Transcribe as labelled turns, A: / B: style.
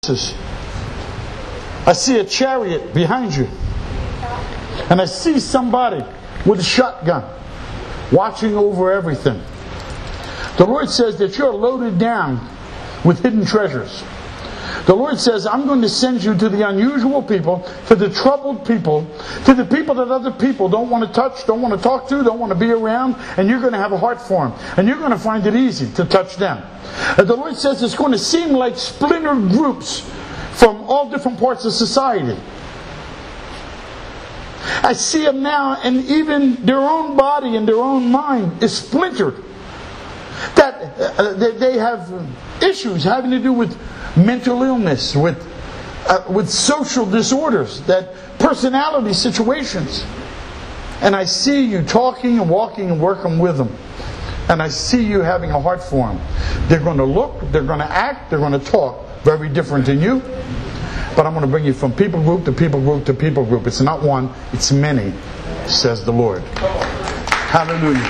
A: I see a chariot behind you. And I see somebody with a shotgun watching over everything. The Lord says that you're loaded down with hidden treasures. The Lord says, I'm going to send you to the unusual people, to the troubled people, to the people that other people don't want to touch, don't want to talk to, don't want to be around, and you're going to have a heart for them. And you're going to find it easy to touch them. And the Lord says it's going to seem like splintered groups from all different parts of society. I see them now, and even their own body and their own mind is splintered. That they have issues having to do with mental illness, with social disorders, that personality situations. And I see you talking and walking and working with them. And I see you having a heart for them. They're going to look, they're going to act, they're going to talk very different than you. But I'm going to bring you from people group to people group to people group. It's not one, it's many, says the Lord. Hallelujah.